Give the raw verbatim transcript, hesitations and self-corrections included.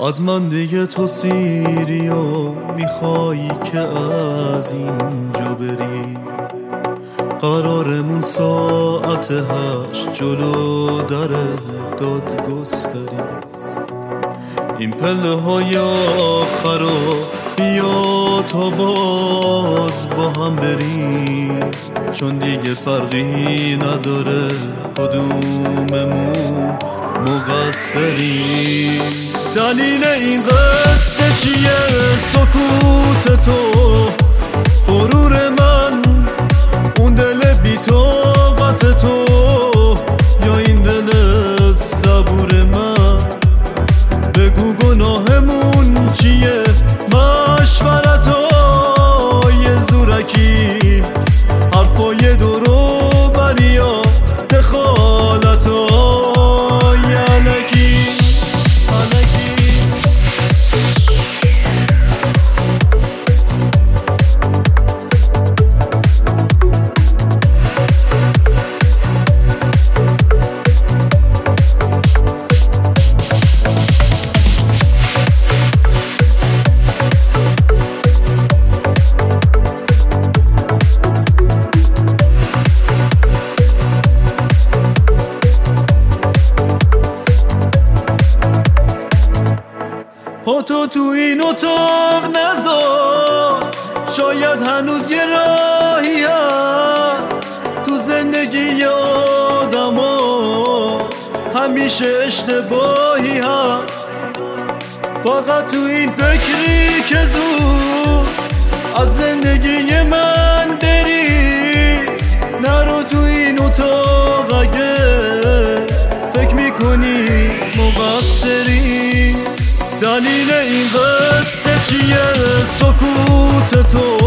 از من دیگه تو سیری و میخوایی که از اینجا بری. قرارمون ساعت هشت جلو در دادگستری. این پله های آخر رو بیا تا باز با هم بریم، چون دیگه فرقی نداره کدوممون مقصری. دلیل این قصه چیه؟ سکوت تو، غرور من، اون دل بی طاقت تو، یا این دل صبور من؟ بگو گناهمون چیه؟ مشورتای زورکی، حرفای درو بریا، دخالتای علکی علکی. پا تو تو این اتاق نذار، شاید هنوز یه راهی هست تو زندگی آدم ها، همیشه اشتباهی هست. فقط تو این فکری که زود از زندگی من بری، نرو تو این اتاق اگه فکر میکنی مقصری. دلیل این قصه چیه؟ سکوت تو،